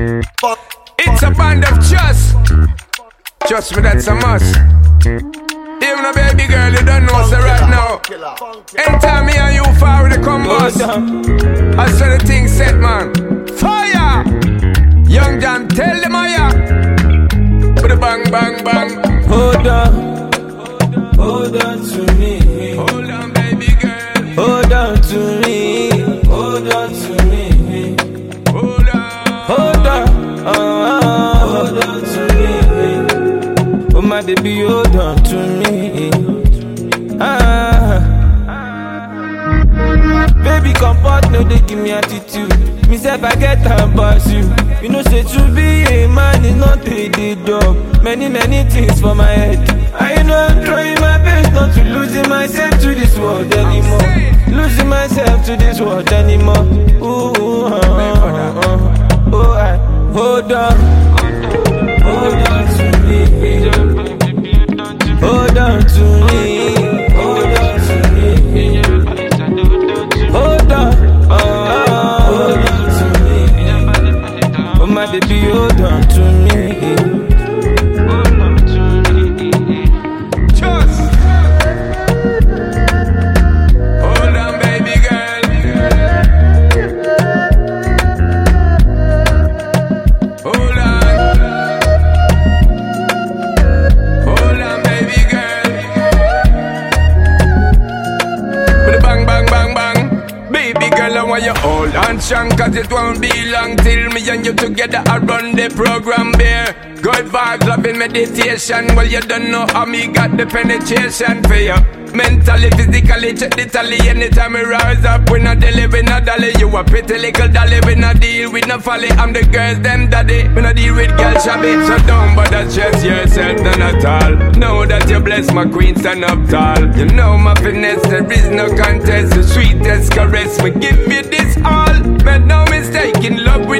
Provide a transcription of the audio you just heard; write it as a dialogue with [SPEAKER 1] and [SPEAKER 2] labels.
[SPEAKER 1] It's a band of trust. Trust me, that's a must. Even a baby girl, you don't know, so right now. Anytime me and you far with the combos, I saw the thing set, man. Fire! Young John, tell them I put a bang, bang, bang.
[SPEAKER 2] Hold on to me.
[SPEAKER 1] Hold on, baby girl.
[SPEAKER 2] Hold on to me. Hold on to me.
[SPEAKER 1] Hold on.
[SPEAKER 2] Hold on to me. Oh my baby, hold on to me. Baby, comfort, no, they give me attitude. Me say I get time pass you. You know, say to be a man is not a day job. Many things for my head. I know I'm trying my best not to losing myself to this world anymore. Losing myself to this world anymore. Ooh, hold on. Hold on to me. Hold on to me. Hold on to me. Hold on. Hold on to me. Oh my baby, hold on to me.
[SPEAKER 1] Hold on to me. Just hold on, baby girl. Hold on. Hold on, baby girl. With a bang, bang, bang, bang. Baby girl, I want you hold on strong, cause it won't be long till me and you together I run the program there. Good vibes, loving meditation. Well, you don't know how me got the penetration for you. Mentally, physically, check the tally. Anytime we rise up, we not daily, we not dolly. You a pretty little dolly, we not deal with no folly. I'm the girls, them daddy. We not deal with girl shabby. So don't bother stress yourself, none at all. Know that you bless my queen, stand up tall. You know my finesse, there is no contest. The sweetest caress, we give you this all. Make no mistake, in love